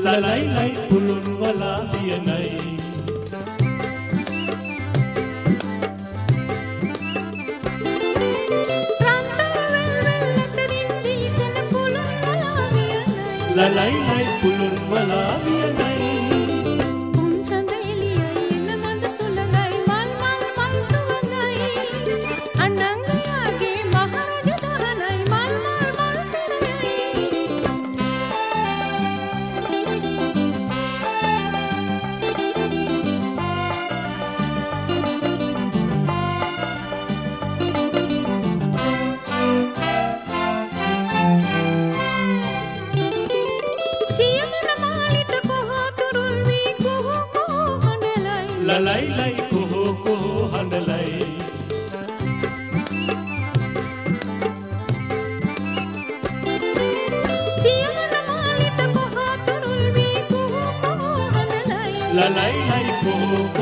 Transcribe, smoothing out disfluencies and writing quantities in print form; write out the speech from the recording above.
ලලයි ලයි පුළුන් වලා වියනයි ලලයි ලයි පුළුන් වලා වියනයි පුන්සඳ එළියයි එන මඳ සුළඟයි මල් මල් මල් සුවඳයි අනංගයාගේ මහරජ දහනයි මල් මල් මල් සරයයි ලලයි ලයි කොහෝ කොහෝ හඬලයි සියවන මාලිට කොහා තුරුල් වී කොහෝ කොහෝ හඬලයි ලලයි ලයි කොහෝ